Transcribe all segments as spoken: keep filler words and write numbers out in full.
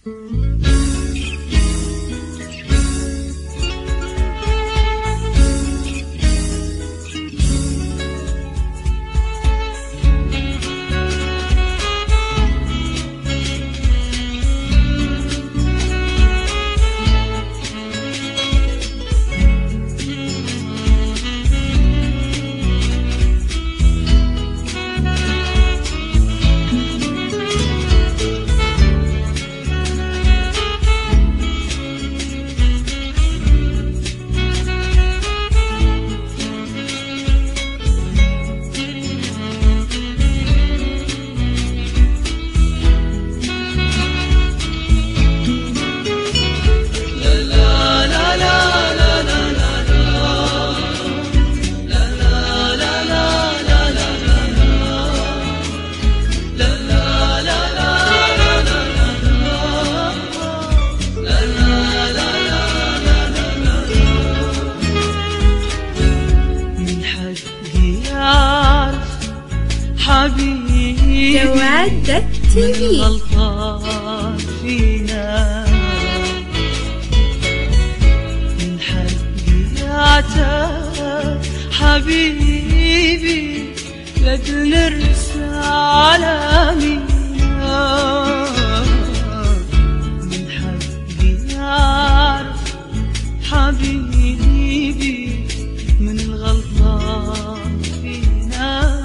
جواد تي في. غلطان فينا من حقي اعتذر حبيبي لأجل نرسى على مينا. من حقي اعرف حبيبي من الغلطان فينا.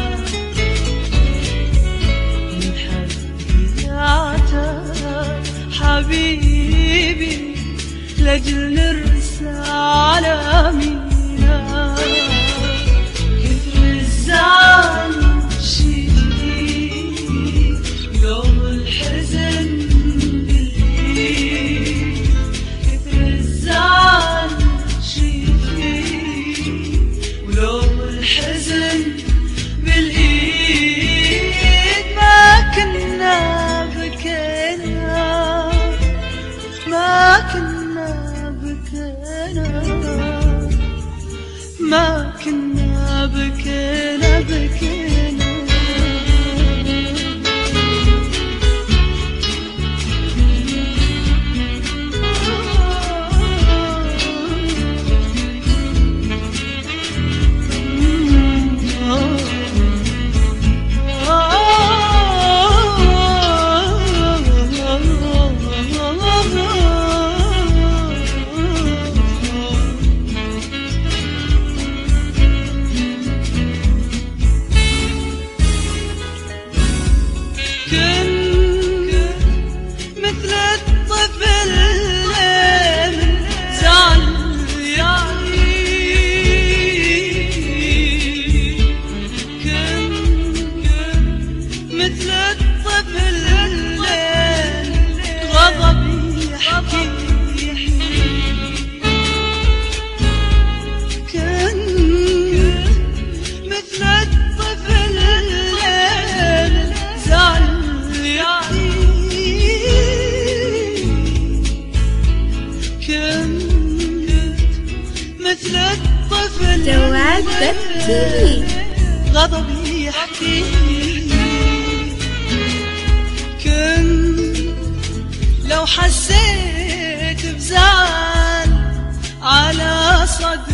حبيبي لأجل نرسى على مينا. كثر الزعل شيلي يوم الحزن بالليل. كثر الزعل شيلي ويوم الحزن بالإيد. ما كنا بكينا ما كنا بكينا ما كنا بكينا بكينا. جواد تي في. غضبي يحكي كنت لو حسيت بزعل على صدري